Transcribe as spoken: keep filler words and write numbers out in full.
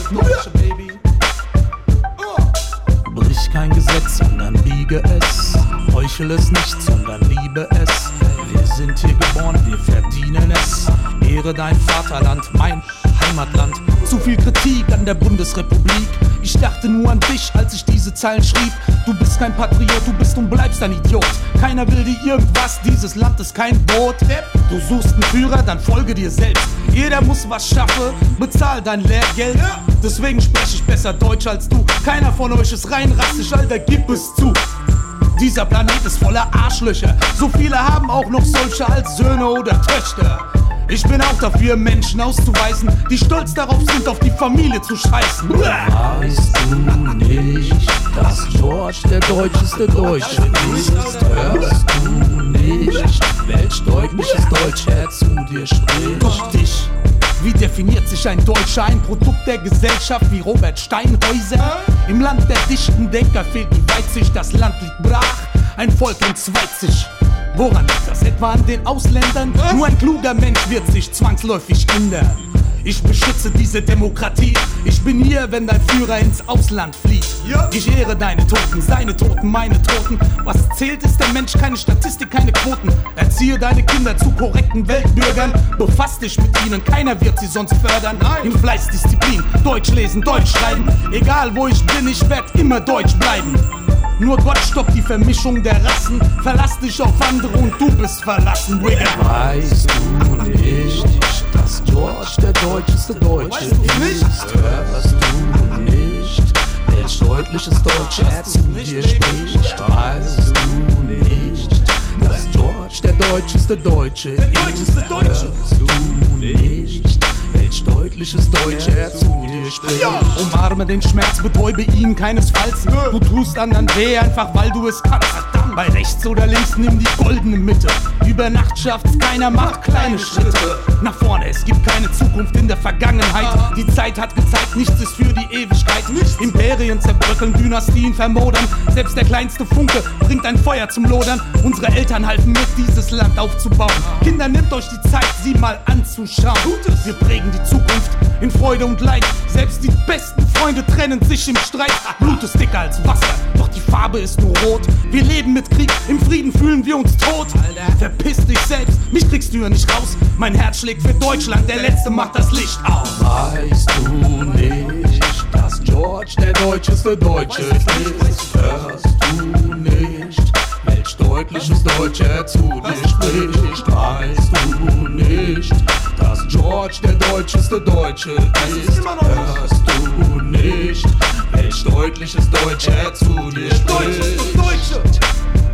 Deutsche, Baby. Brich kein Gesetz, sondern biege es. Heuchel es nicht, sondern liebe es. Wir sind hier geboren, wir verdienen es. Ehre dein Vaterland, mein Heimatland. Zu viel Kritik an der Bundesrepublik. Ich dachte nur an dich, als ich diese Zeilen schrieb. Du bist kein Patriot, du bist und bleibst ein Idiot. Keiner will dir irgendwas, dieses Land ist kein Boot. Du suchst einen Führer, dann folge dir selbst. Jeder muss was schaffen, bezahl dein Lehrgeld. Deswegen spreche ich besser Deutsch als du. Keiner von euch ist rein rassisch, Alter, gib es zu. Dieser Planet ist voller Arschlöcher. So viele haben auch noch solche als Söhne oder Töchter. Ich bin auch dafür, Menschen auszuweisen, die stolz darauf sind, auf die Familie zu scheißen. Weißt du nicht, dass George der deutscheste Deutsche ist? Hörst du nicht, welch deutliches Deutsch er zu dir spricht? Doch dich. Wie definiert sich ein Deutscher, ein Produkt der Gesellschaft wie Robert Steinhäuser? Im Land der dichten Denker fehlt die Weitsicht, das Land liegt brach, ein Volk entzweit sich. Woran liegt das? Etwa an den Ausländern? Nur ein kluger Mensch wird sich zwangsläufig ändern. Ich beschütze diese Demokratie. Ich bin hier, wenn dein Führer ins Ausland fliegt. Ich ehre deine Toten, seine Toten, meine Toten. Was zählt, ist der Mensch, keine Statistik, keine Quoten. Erziehe deine Kinder zu korrekten Weltbürgern. Befass dich mit ihnen, keiner wird sie sonst fördern. In Fleißdisziplin, Deutsch lesen, Deutsch schreiben. Egal wo ich bin, ich werd immer Deutsch bleiben. Nur Gott stoppt die Vermischung der Rassen. Verlass dich auf andere und du bist verlassen, Wigger. Weißt du nicht, dass George der deutscheste Deutsche ist? Hörst du nicht, welch deutliches Deutsch er zu dir spricht? Weißt du nicht, dass George der deutscheste Deutsche ist? Hörst du nicht, welch deutliches Deutsch er zu dir spricht? Umarme den Schmerz, betäube ihn keinesfalls. Du tust anderen weh, einfach weil du es kannst. Bei rechts oder links nimm die goldene Mitte. Über Nacht schafft's keiner, macht kleine Schritte nach vorne. Es gibt keine Zukunft in der Vergangenheit. Die Zeit hat gezeigt, nichts ist für die Ewigkeit. Imperien zerbröckeln, Dynastien vermodern. Selbst der kleinste Funke bringt ein Feuer zum Lodern. Unsere Eltern halfen mit, dieses Land aufzubauen. Kinder, nehmt euch die Zeit, sie mal anzuschauen. Wir prägen die Zukunft in Freude und Leid. Selbst die besten Freunde trennen sich im Streit. Blut ist dicker als Wasser, doch die Farbe ist nur rot. Wir leben mit Krieg, im Frieden fühlen wir uns tot. Verpiss dich selbst, mich kriegst du hier nicht raus. Mein Herz schlägt für Deutschland, der Letzte macht das Licht aus. Weißt du nicht, dass George der deutscheste Deutsche ist? Hörst du nicht, welch deutliches Deutsch er zu dir spricht? Weißt du nicht, dass George der deutscheste Deutsche ist? Hörst du nicht, welch deutliches Deutsch er zu dir spricht?